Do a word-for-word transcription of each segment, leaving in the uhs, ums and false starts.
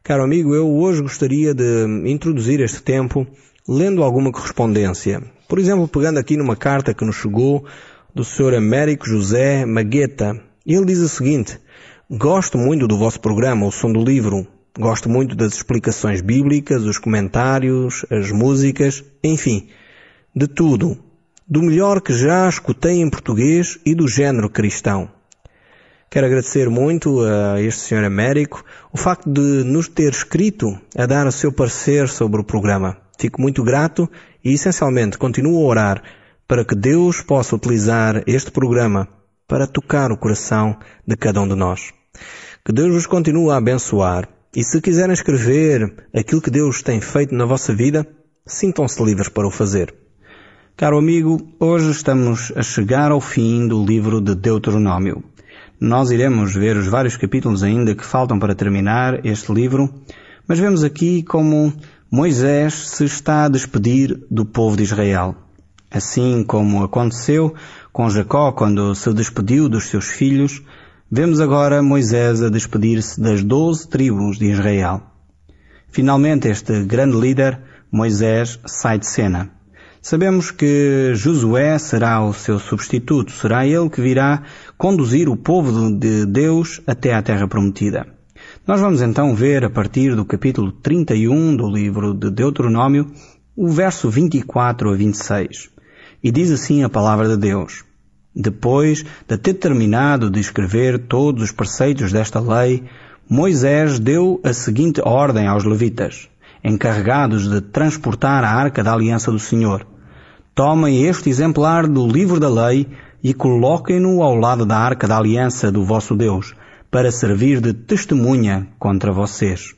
Caro amigo, eu hoje gostaria de introduzir este tempo lendo alguma correspondência. Por exemplo, pegando aqui numa carta que nos chegou do senhor Américo José Magueta. Ele diz o seguinte: gosto muito do vosso programa, o Som do Livro. Gosto muito das explicações bíblicas, os comentários, as músicas, enfim, de tudo. Do melhor que já escutei em português e do género cristão. Quero agradecer muito a este senhor Américo o facto de nos ter escrito a dar o seu parecer sobre o programa. Fico muito grato e, essencialmente, continuo a orar para que Deus possa utilizar este programa para tocar o coração de cada um de nós. Que Deus vos continue a abençoar. E se quiserem escrever aquilo que Deus tem feito na vossa vida, sintam-se livres para o fazer. Caro amigo, hoje estamos a chegar ao fim do livro de Deuteronômio. Nós iremos ver os vários capítulos ainda que faltam para terminar este livro, mas vemos aqui como Moisés se está a despedir do povo de Israel. Assim como aconteceu com Jacó quando se despediu dos seus filhos, vemos agora Moisés a despedir-se das doze tribos de Israel. Finalmente este grande líder, Moisés, sai de cena. Sabemos que Josué será o seu substituto, será ele que virá conduzir o povo de Deus até à terra prometida. Nós vamos então ver a partir do capítulo trinta e um do livro de Deuteronômio, o verso vinte e quatro a vinte e seis. E diz assim a palavra de Deus: depois de ter terminado de escrever todos os preceitos desta lei, Moisés deu a seguinte ordem aos levitas, encarregados de transportar a arca da aliança do Senhor: tomem este exemplar do livro da lei e coloquem-no ao lado da arca da aliança do vosso Deus, para servir de testemunha contra vocês.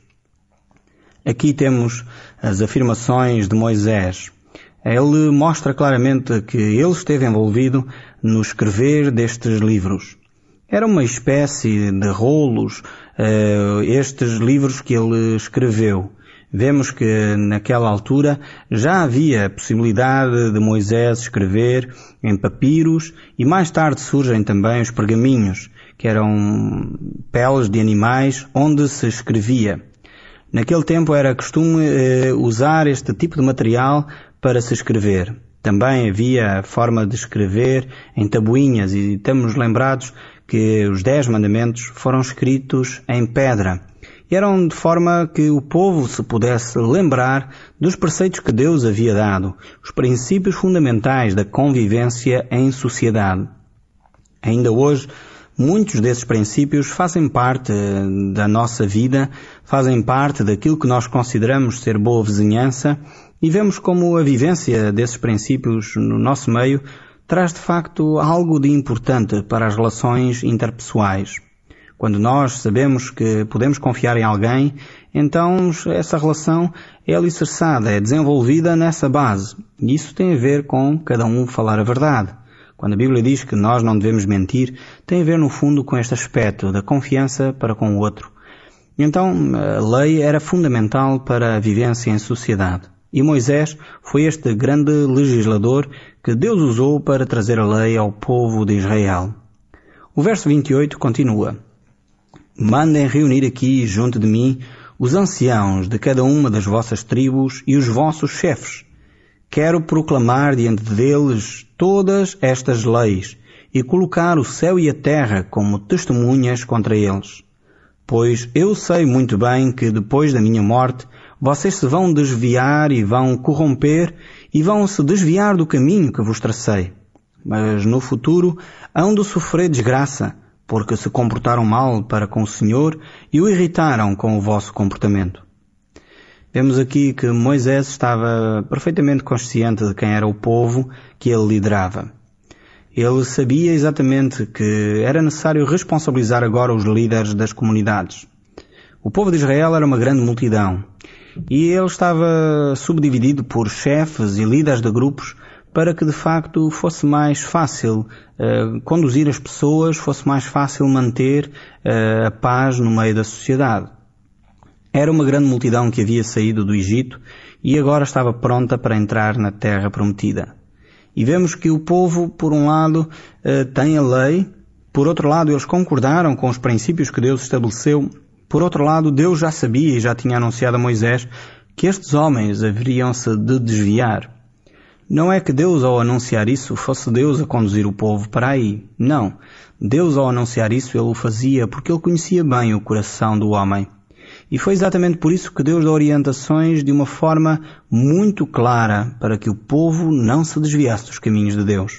Aqui temos as afirmações de Moisés. Ele mostra claramente que ele esteve envolvido no escrever destes livros. Era uma espécie de rolos, uh, estes livros que ele escreveu. Vemos que naquela altura já havia a possibilidade de Moisés escrever em papiros e mais tarde surgem também os pergaminhos, que eram peles de animais onde se escrevia. Naquele tempo era costume eh, usar este tipo de material para se escrever. Também havia a forma de escrever em tabuinhas e estamos lembrados que os Dez Mandamentos foram escritos em pedra. E eram de forma que o povo se pudesse lembrar dos preceitos que Deus havia dado, os princípios fundamentais da convivência em sociedade. Ainda hoje, muitos desses princípios fazem parte da nossa vida, fazem parte daquilo que nós consideramos ser boa vizinhança, e vemos como a vivência desses princípios no nosso meio traz de facto algo de importante para as relações interpessoais. Quando nós sabemos que podemos confiar em alguém, então essa relação é alicerçada, é desenvolvida nessa base. E isso tem a ver com cada um falar a verdade. Quando a Bíblia diz que nós não devemos mentir, tem a ver no fundo com este aspecto da confiança para com o outro. Então a lei era fundamental para a vivência em sociedade. E Moisés foi este grande legislador que Deus usou para trazer a lei ao povo de Israel. O verso vinte e oito continua: mandem reunir aqui junto de mim os anciãos de cada uma das vossas tribos e os vossos chefes. Quero proclamar diante deles todas estas leis e colocar o céu e a terra como testemunhas contra eles. Pois eu sei muito bem que depois da minha morte vocês se vão desviar e vão corromper e vão se desviar do caminho que vos tracei. Mas no futuro hão de sofrer desgraça, porque se comportaram mal para com o Senhor e o irritaram com o vosso comportamento. Vemos aqui que Moisés estava perfeitamente consciente de quem era o povo que ele liderava. Ele sabia exatamente que era necessário responsabilizar agora os líderes das comunidades. O povo de Israel era uma grande multidão e ele estava subdividido por chefes e líderes de grupos para que de facto fosse mais fácil uh, conduzir as pessoas, fosse mais fácil manter uh, a paz no meio da sociedade. Era uma grande multidão que havia saído do Egito e agora estava pronta para entrar na terra prometida. E vemos que o povo, por um lado, uh, tem a lei, por outro lado, eles concordaram com os princípios que Deus estabeleceu Por outro lado, Deus já sabia e já tinha anunciado a Moisés que estes homens haveriam-se de desviar. Não é que Deus, ao anunciar isso, fosse Deus a conduzir o povo para aí. Não. Deus, ao anunciar isso, Ele o fazia porque Ele conhecia bem o coração do homem. E foi exatamente por isso que Deus dá orientações de uma forma muito clara para que o povo não se desviasse dos caminhos de Deus.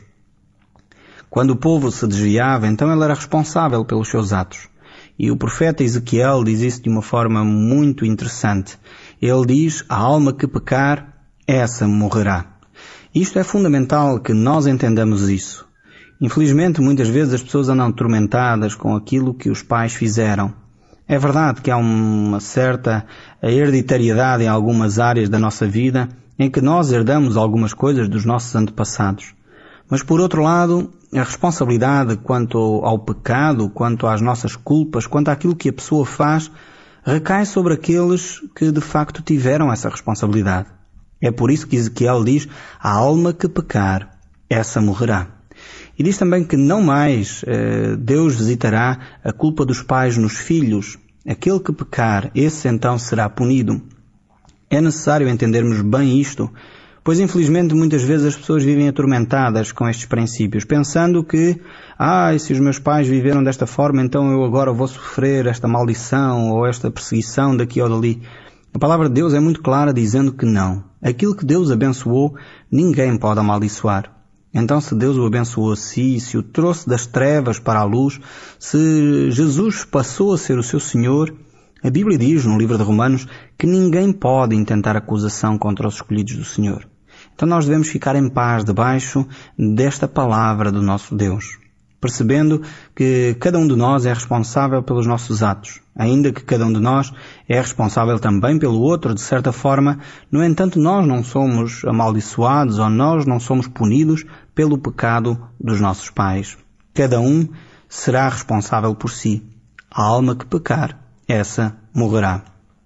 Quando o povo se desviava, então ele era responsável pelos seus atos. E o profeta Ezequiel diz isso de uma forma muito interessante. Ele diz, a alma que pecar, essa morrerá. Isto é fundamental que nós entendamos isso. Infelizmente, muitas vezes as pessoas andam atormentadas com aquilo que os pais fizeram. É verdade que há uma certa hereditariedade em algumas áreas da nossa vida em que nós herdamos algumas coisas dos nossos antepassados. Mas, por outro lado, a responsabilidade quanto ao pecado, quanto às nossas culpas, quanto àquilo que a pessoa faz, recai sobre aqueles que de facto tiveram essa responsabilidade. É por isso que Ezequiel diz, a alma que pecar, essa morrerá. E diz também que não mais eh, Deus visitará a culpa dos pais nos filhos. Aquele que pecar, esse então será punido. É necessário entendermos bem isto, pois infelizmente muitas vezes as pessoas vivem atormentadas com estes princípios, pensando que, ah, se os meus pais viveram desta forma, então eu agora vou sofrer esta maldição ou esta perseguição daqui ou dali. A palavra de Deus é muito clara dizendo que não. Aquilo que Deus abençoou, ninguém pode amaldiçoar. Então, se Deus o abençoou a si, se o trouxe das trevas para a luz, se Jesus passou a ser o seu Senhor, a Bíblia diz no livro de Romanos que ninguém pode intentar acusação contra os escolhidos do Senhor. Então nós devemos ficar em paz debaixo desta palavra do nosso Deus, percebendo que cada um de nós é responsável pelos nossos atos, ainda que cada um de nós é responsável também pelo outro, de certa forma. No entanto, nós não somos amaldiçoados ou nós não somos punidos pelo pecado dos nossos pais. Cada um será responsável por si. A alma que pecar, essa morrerá.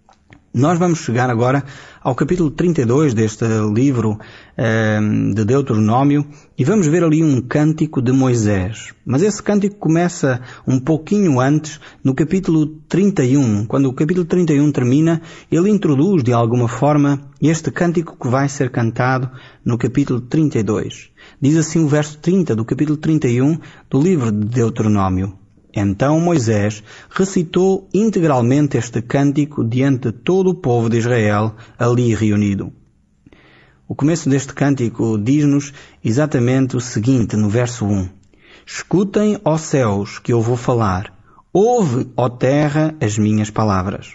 Nós vamos chegar agora ao capítulo trinta e dois deste livro eh, de Deuteronômio e vamos ver ali um cântico de Moisés. Mas esse cântico começa um pouquinho antes, no capítulo trinta e um. Quando o capítulo trinta e um termina, ele introduz de alguma forma este cântico que vai ser cantado no capítulo trinta e dois. Diz assim o verso trinta do capítulo trinta e um do livro de Deuteronômio. Então Moisés recitou integralmente este cântico diante de todo o povo de Israel ali reunido. O começo deste cântico diz-nos exatamente o seguinte no verso um. Escutem, ó céus, que eu vou falar. Ouve, ó terra, as minhas palavras.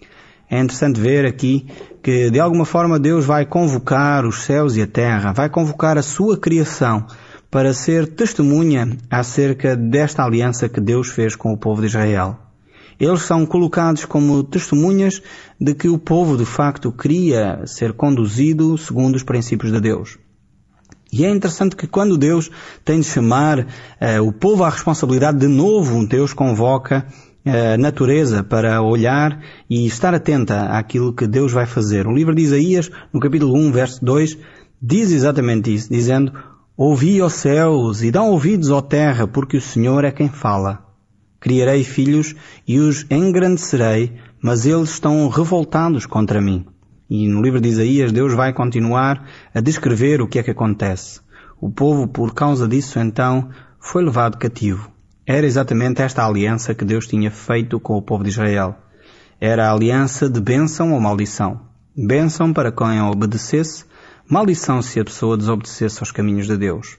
É interessante ver aqui que de alguma forma Deus vai convocar os céus e a terra, vai convocar a sua criação para ser testemunha acerca desta aliança que Deus fez com o povo de Israel. Eles são colocados como testemunhas de que o povo de facto queria ser conduzido segundo os princípios de Deus. E é interessante que quando Deus tem de chamar uh, o povo à responsabilidade, de novo Deus convoca a natureza para olhar e estar atenta àquilo que Deus vai fazer. O livro de Isaías, no capítulo um, verso dois, diz exatamente isso, dizendo: ouvi, ó céus, e dão ouvidos, ó terra, porque o Senhor é quem fala. Criarei filhos e os engrandecerei, mas eles estão revoltados contra mim. E no livro de Isaías, Deus vai continuar a descrever o que é que acontece. O povo, por causa disso, então, foi levado cativo. Era exatamente esta aliança que Deus tinha feito com o povo de Israel. Era a aliança de bênção ou maldição. Bênção para quem obedecesse, maldição se a pessoa desobedecesse aos caminhos de Deus.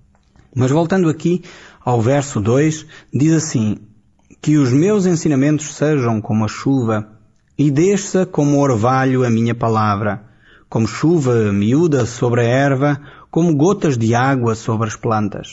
Mas voltando aqui ao verso dois, diz assim: que os meus ensinamentos sejam como a chuva, e desça como orvalho a minha palavra, como chuva miúda sobre a erva, como gotas de água sobre as plantas.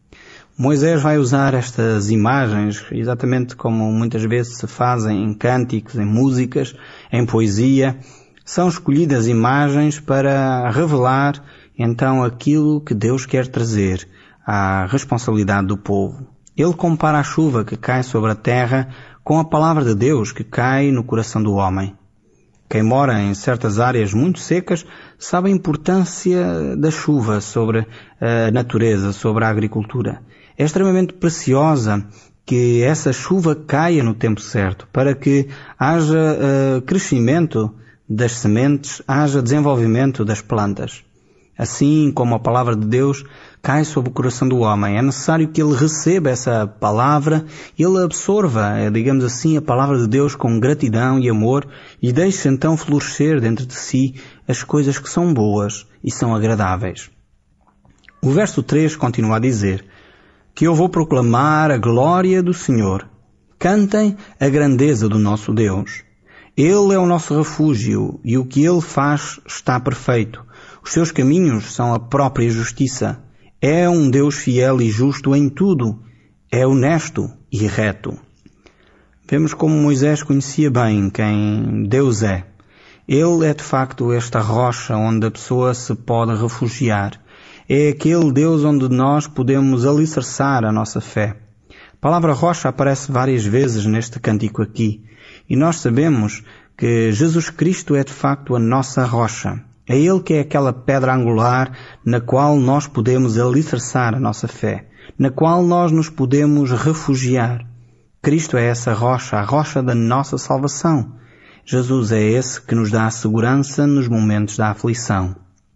Moisés vai usar estas imagens, exatamente como muitas vezes se fazem em cânticos, em músicas, em poesia. São escolhidas imagens para revelar então aquilo que Deus quer trazer à responsabilidade do povo. Ele compara a chuva que cai sobre a terra com a palavra de Deus que cai no coração do homem. Quem mora em certas áreas muito secas sabe a importância da chuva sobre a natureza, sobre a agricultura. É extremamente preciosa que essa chuva caia no tempo certo, para que haja uh, crescimento das sementes, haja desenvolvimento das plantas. Assim como a palavra de Deus cai sobre o coração do homem, é necessário que ele receba essa palavra, ele absorva, digamos assim, a palavra de Deus com gratidão e amor e deixe então florescer dentro de si as coisas que são boas e são agradáveis. O verso três continua a dizer que eu vou proclamar a glória do Senhor. Cantem a grandeza do nosso Deus. Ele é o nosso refúgio e o que Ele faz está perfeito. Os seus caminhos são a própria justiça. É um Deus fiel e justo em tudo. É honesto e reto. Vemos como Moisés conhecia bem quem Deus é. Ele é de facto esta rocha onde a pessoa se pode refugiar. É aquele Deus onde nós podemos alicerçar a nossa fé. A palavra rocha aparece várias vezes neste cântico aqui. E nós sabemos que Jesus Cristo é de facto a nossa rocha. É Ele que é aquela pedra angular na qual nós podemos alicerçar a nossa fé, na qual nós nos podemos refugiar. Cristo é essa rocha, a rocha da nossa salvação. Jesus é esse que nos dá a segurança nos momentos da aflição.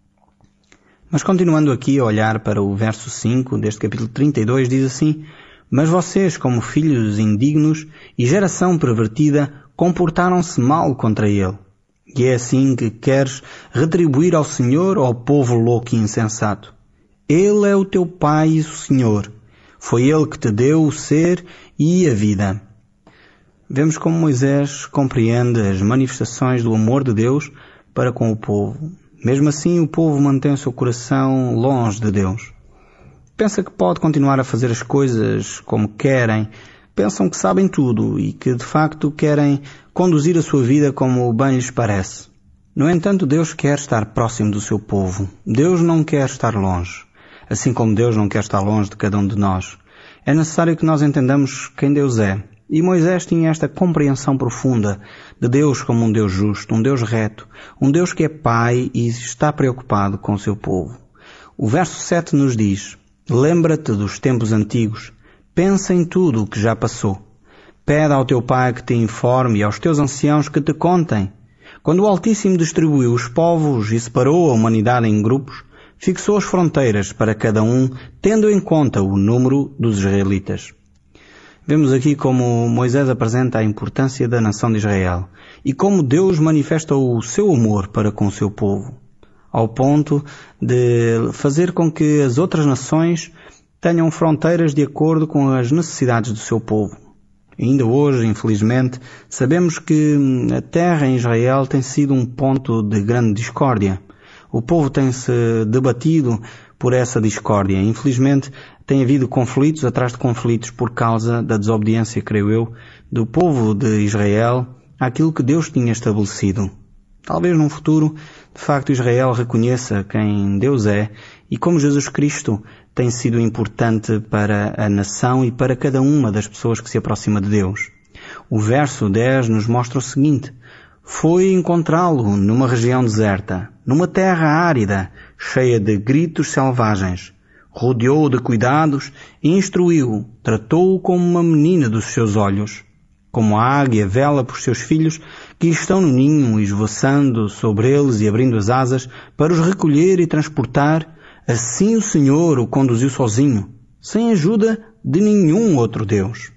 Mas continuando aqui a olhar para o verso cinco deste capítulo trinta e dois, diz assim: mas vocês, como filhos indignos e geração pervertida, comportaram-se mal contra ele. E é assim que queres retribuir ao Senhor ou ao povo louco e insensato? Ele é o teu Pai e o Senhor. Foi Ele que te deu o ser e a vida. Vemos como Moisés compreende as manifestações do amor de Deus para com o povo. Mesmo assim, o povo mantém o seu coração longe de Deus. Pensa que pode continuar a fazer as coisas como querem, pensam que sabem tudo e que de facto querem conduzir a sua vida como bem lhes parece. No entanto, Deus quer estar próximo do seu povo. Deus não quer estar longe, assim como Deus não quer estar longe de cada um de nós. É necessário que nós entendamos quem Deus é. E Moisés tinha esta compreensão profunda de Deus como um Deus justo, um Deus reto, um Deus que é Pai e está preocupado com o seu povo. O verso sete nos diz: lembra-te dos tempos antigos, pensa em tudo o que já passou. Pede ao teu pai que te informe e aos teus anciãos que te contem. Quando o Altíssimo distribuiu os povos e separou a humanidade em grupos, fixou as fronteiras para cada um, tendo em conta o número dos israelitas. Vemos aqui como Moisés apresenta a importância da nação de Israel e como Deus manifesta o seu amor para com o seu povo, ao ponto de fazer com que as outras nações tenham fronteiras de acordo com as necessidades do seu povo. Ainda hoje, infelizmente, sabemos que a terra em Israel tem sido um ponto de grande discórdia. O povo tem-se debatido por essa discórdia. Infelizmente, tem havido conflitos atrás de conflitos por causa da desobediência, creio eu, do povo de Israel àquilo que Deus tinha estabelecido. Talvez num futuro, de facto, Israel reconheça quem Deus é e como Jesus Cristo tem sido importante para a nação e para cada uma das pessoas que se aproxima de Deus. O verso dez nos mostra o seguinte: foi encontrá-lo numa região deserta, numa terra árida, cheia de gritos selvagens. Rodeou-o de cuidados e instruiu-o, tratou-o como uma menina dos seus olhos. Como a águia vela por seus filhos, que estão no ninho, esvoaçando sobre eles e abrindo as asas, para os recolher e transportar, assim o Senhor o conduziu sozinho, sem ajuda de nenhum outro Deus.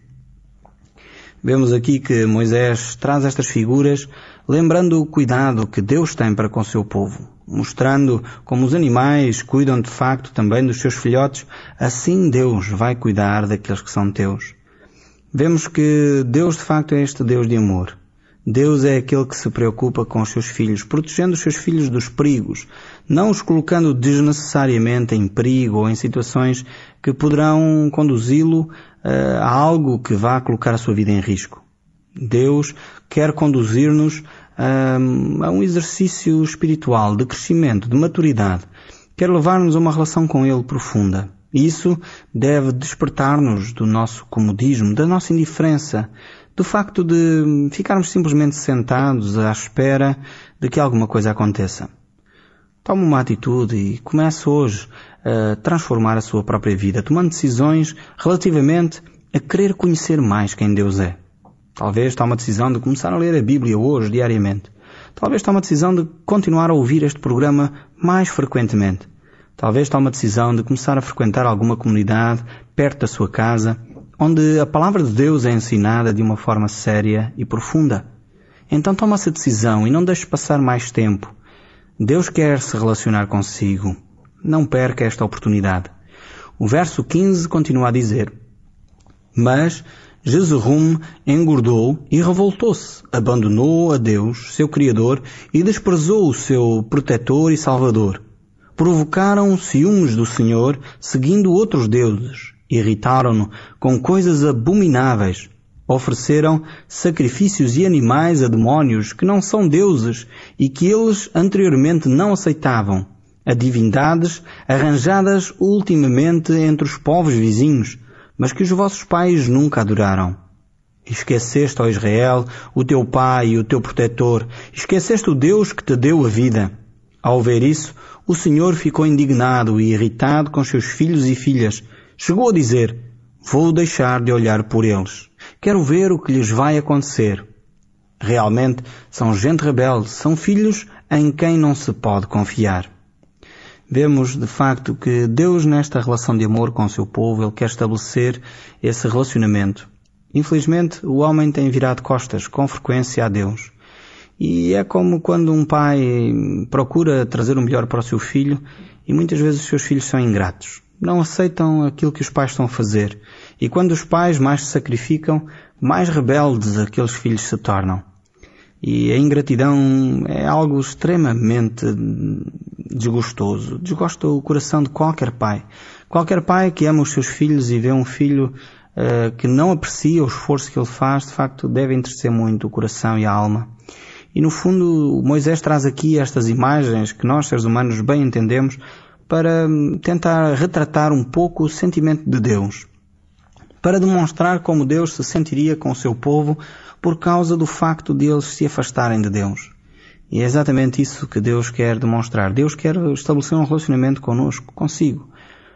Vemos aqui que Moisés traz estas figuras, lembrando o cuidado que Deus tem para com o seu povo, mostrando como os animais cuidam de facto também dos seus filhotes, assim Deus vai cuidar daqueles que são teus. Vemos que Deus de facto é este Deus de amor. Deus é aquele que se preocupa com os seus filhos, protegendo os seus filhos dos perigos, não os colocando desnecessariamente em perigo ou em situações que poderão conduzi-lo uh, a algo que vá colocar a sua vida em risco. Deus quer conduzir-nos uh, a um exercício espiritual, de crescimento, de maturidade. Quer levar-nos a uma relação com Ele profunda. Isso deve despertar-nos do nosso comodismo, da nossa indiferença, do facto de ficarmos simplesmente sentados à espera de que alguma coisa aconteça. Tome uma atitude e comece hoje a transformar a sua própria vida, tomando decisões relativamente a querer conhecer mais quem Deus é. Talvez tome a decisão de começar a ler a Bíblia hoje, diariamente. Talvez tome a decisão de continuar a ouvir este programa mais frequentemente. Talvez tome a decisão de começar a frequentar alguma comunidade perto da sua casa, onde a palavra de Deus é ensinada de uma forma séria e profunda. Então toma essa decisão e não deixe passar mais tempo. Deus quer se relacionar consigo. Não perca esta oportunidade. O verso quinze continua a dizer: Mas Jesurrum engordou e revoltou-se, abandonou a Deus, seu Criador, e desprezou o seu protetor e Salvador. Provocaram ciúmes do Senhor, seguindo outros deuses. Irritaram-no com coisas abomináveis. Ofereceram sacrifícios e animais a demónios que não são deuses e que eles anteriormente não aceitavam, a divindades arranjadas ultimamente entre os povos vizinhos, mas que os vossos pais nunca adoraram. Esqueceste, ó Israel, o teu pai e o teu protetor. Esqueceste o Deus que te deu a vida. Ao ver isso, o Senhor ficou indignado e irritado com seus filhos e filhas. Chegou a dizer: Vou deixar de olhar por eles. Quero ver o que lhes vai acontecer. Realmente são gente rebelde, são filhos em quem não se pode confiar. Vemos, de facto, que Deus, nesta relação de amor com o seu povo, Ele quer estabelecer esse relacionamento. Infelizmente, o homem tem virado costas com frequência a Deus. E é como quando um pai procura trazer o melhor para o seu filho e muitas vezes os seus filhos são ingratos. Não aceitam aquilo que os pais estão a fazer. E quando os pais mais se sacrificam, mais rebeldes aqueles filhos se tornam. E a ingratidão é algo extremamente desgostoso. Desgosta o coração de qualquer pai. Qualquer pai que ama os seus filhos e vê um filho uh, que não aprecia o esforço que ele faz, de facto deve entristecer muito o coração e a alma. E no fundo, Moisés traz aqui estas imagens que nós, seres humanos, bem entendemos, para tentar retratar um pouco o sentimento de Deus. Para demonstrar como Deus se sentiria com o seu povo por causa do facto de eles se afastarem de Deus. E é exatamente isso que Deus quer demonstrar. Deus quer estabelecer um relacionamento connosco, consigo.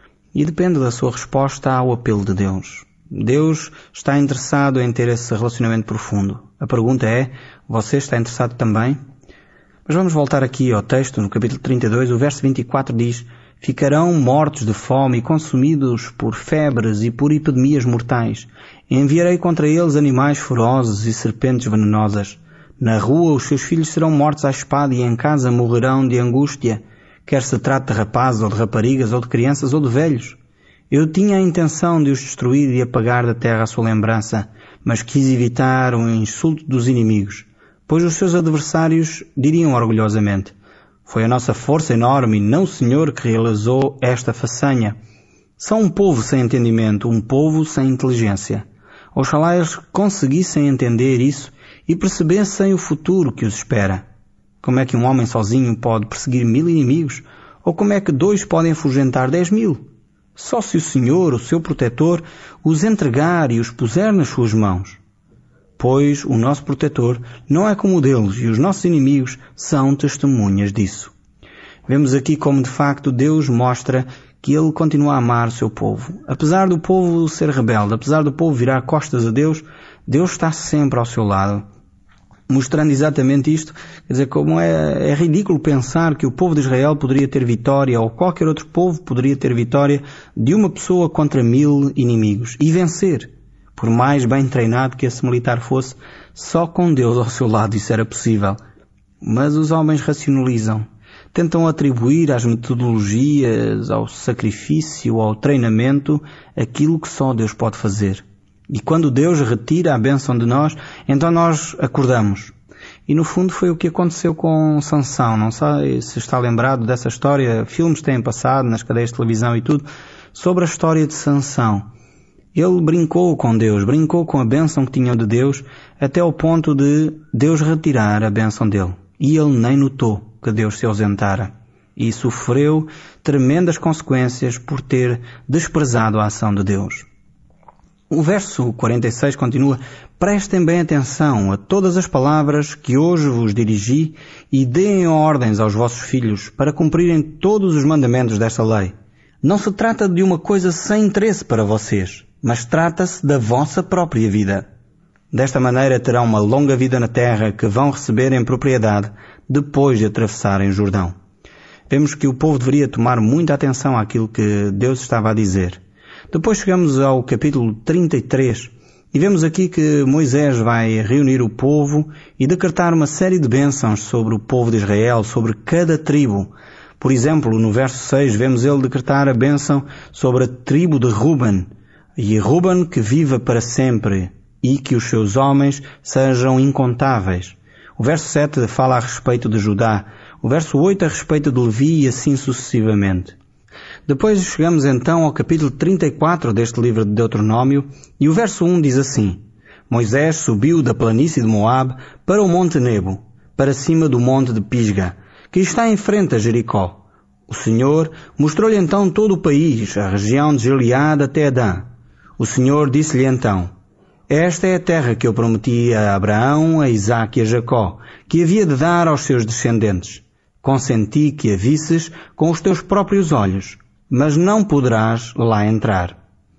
E depende da sua resposta ao apelo de Deus. Deus está interessado em ter esse relacionamento profundo. A pergunta é, você está interessado também? Mas vamos voltar aqui ao texto, no capítulo trinta e dois, o verso vinte e quatro diz: Ficarão mortos de fome e consumidos por febres e por epidemias mortais. Enviarei contra eles animais ferozes e serpentes venenosas. Na rua os seus filhos serão mortos à espada e em casa morrerão de angústia, quer se trate de rapazes ou de raparigas ou de crianças ou de velhos. Eu tinha a intenção de os destruir e apagar da terra a sua lembrança, mas quis evitar o insulto dos inimigos, pois os seus adversários diriam orgulhosamente: Foi a nossa força enorme e não o Senhor que realizou esta façanha. São um povo sem entendimento, um povo sem inteligência. Oxalá eles conseguissem entender isso e percebessem o futuro que os espera. Como é que um homem sozinho pode perseguir mil inimigos? Ou como é que dois podem afugentar dez mil? Só se o Senhor, o seu protetor, os entregar e os puser nas suas mãos. Pois o nosso protetor não é como o deles e os nossos inimigos são testemunhas disso. Vemos aqui como de facto Deus mostra que Ele continua a amar o seu povo. Apesar do povo ser rebelde, apesar do povo virar costas a Deus, Deus está sempre ao seu lado. Mostrando exatamente isto, quer dizer, como é, é ridículo pensar que o povo de Israel poderia ter vitória, ou qualquer outro povo poderia ter vitória de uma pessoa contra mil inimigos e vencer. Por mais bem treinado que esse militar fosse, só com Deus ao seu lado isso era possível. Mas os homens racionalizam. Tentam atribuir às metodologias, ao sacrifício, ao treinamento, aquilo que só Deus pode fazer. E quando Deus retira a bênção de nós, então nós acordamos. E no fundo foi o que aconteceu com Sansão. Não sei se está lembrado dessa história. Filmes têm passado nas cadeias de televisão e tudo, sobre a história de Sansão. Ele brincou com Deus, brincou com a bênção que tinha de Deus, até ao ponto de Deus retirar a bênção dele. E ele nem notou que Deus se ausentara. E sofreu tremendas consequências por ter desprezado a ação de Deus. O verso quarenta e seis continua: Prestem bem atenção a todas as palavras que hoje vos dirigi e deem ordens aos vossos filhos para cumprirem todos os mandamentos desta lei. Não se trata de uma coisa sem interesse para vocês, mas trata-se da vossa própria vida. Desta maneira terão uma longa vida na terra que vão receber em propriedade depois de atravessarem o Jordão. Vemos que o povo deveria tomar muita atenção àquilo que Deus estava a dizer. Depois chegamos ao capítulo trinta e três e vemos aqui que Moisés vai reunir o povo e decretar uma série de bênçãos sobre o povo de Israel, sobre cada tribo. Por exemplo, no verso seis vemos ele decretar a bênção sobre a tribo de Ruben. E Ruben que viva para sempre e que os seus homens sejam incontáveis. O verso sete fala a respeito de Judá. O verso oito a respeito de Levi e assim sucessivamente. Depois chegamos então ao capítulo trinta e quatro deste livro de Deuteronômio e o verso um diz assim: Moisés subiu da planície de Moabe para o monte Nebo, para cima do monte de Pisga, que está em frente a Jericó. O Senhor mostrou-lhe então todo o país, a região de Gileade até Adã. O Senhor disse-lhe então: Esta é a terra que eu prometi a Abraão, a Isaque e a Jacó, que havia de dar aos seus descendentes. Consenti que a visses com os teus próprios olhos, mas não poderás lá entrar.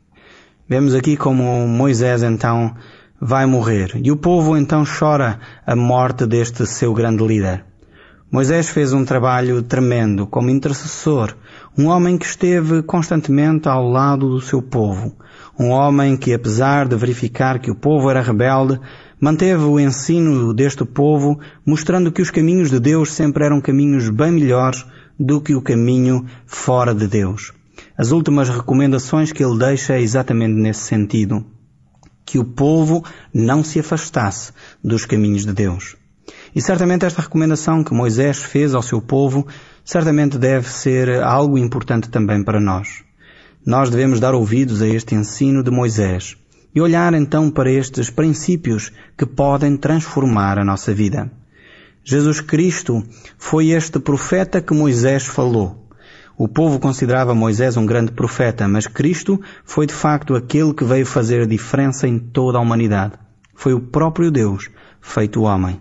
Vemos aqui como Moisés então vai morrer e o povo então chora a morte deste seu grande líder. Moisés fez um trabalho tremendo como intercessor, um homem que esteve constantemente ao lado do seu povo, um homem que, apesar de verificar que o povo era rebelde, manteve o ensino deste povo, mostrando que os caminhos de Deus sempre eram caminhos bem melhores do que o caminho fora de Deus. As últimas recomendações que ele deixa é exatamente nesse sentido, que o povo não se afastasse dos caminhos de Deus. E certamente esta recomendação que Moisés fez ao seu povo, certamente deve ser algo importante também para nós. Nós devemos dar ouvidos a este ensino de Moisés e olhar então para estes princípios que podem transformar a nossa vida. Jesus Cristo foi este profeta que Moisés falou. O povo considerava Moisés um grande profeta, mas Cristo foi de facto aquele que veio fazer a diferença em toda a humanidade. Foi o próprio Deus, feito homem.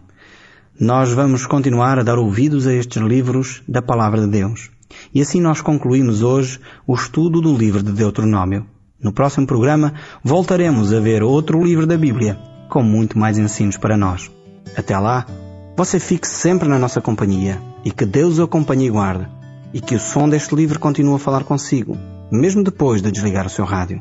Nós vamos continuar a dar ouvidos a estes livros da Palavra de Deus. E assim nós concluímos hoje o estudo do livro de Deuteronômio. No próximo programa voltaremos a ver outro livro da Bíblia com muito mais ensinos para nós. Até lá, você fique sempre na nossa companhia e que Deus o acompanhe e guarde e que o som deste livro continue a falar consigo, mesmo depois de desligar o seu rádio.